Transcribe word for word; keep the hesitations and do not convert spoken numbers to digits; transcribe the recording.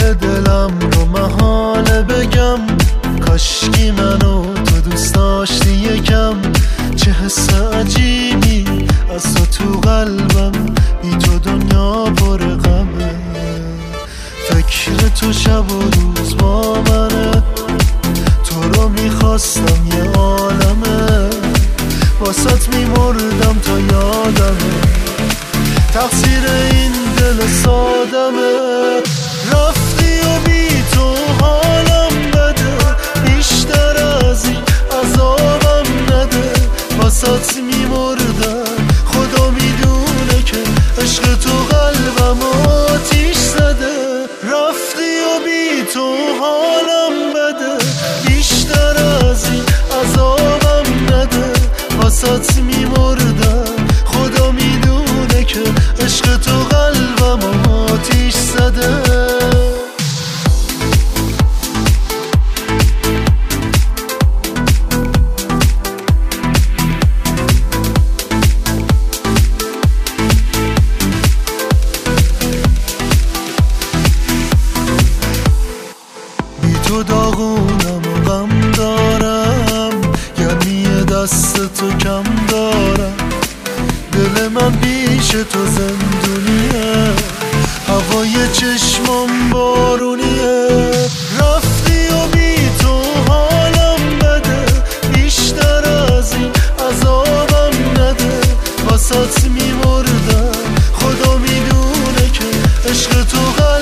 دلم رو محاله بگم، کاشکی منو تو دوست داشتی یکم. چه حس عجیبی از تو تو قلبم، بی تو دنیا پر غمه. فکر تو شب و روز با منه، تو رو میخواستم یه عالمه. واسط میمردم تا یادمه، تقصیر این دل سادمه. رفتی و بی تو حالم بده، بیشتر از این عذابم نده. واسط میمردم، خدا میدونه که عشق تو قلبم آتیش زده. رفتی و بی تو حالم بده، بیشتر از این عذابم نده. واسط میمردم، خدا میدونه که عشق تو قلبم آتیش زده. تو داغونم و غم دارم، یعنی دست تو کم دارم. دل من پیش تو زندونیه، هوای چشمم بارونیه. رفتی و بی تو حالم بده، بیشتر از این عذابم نده. واسط میمردم، خدا میدونه که عشق تو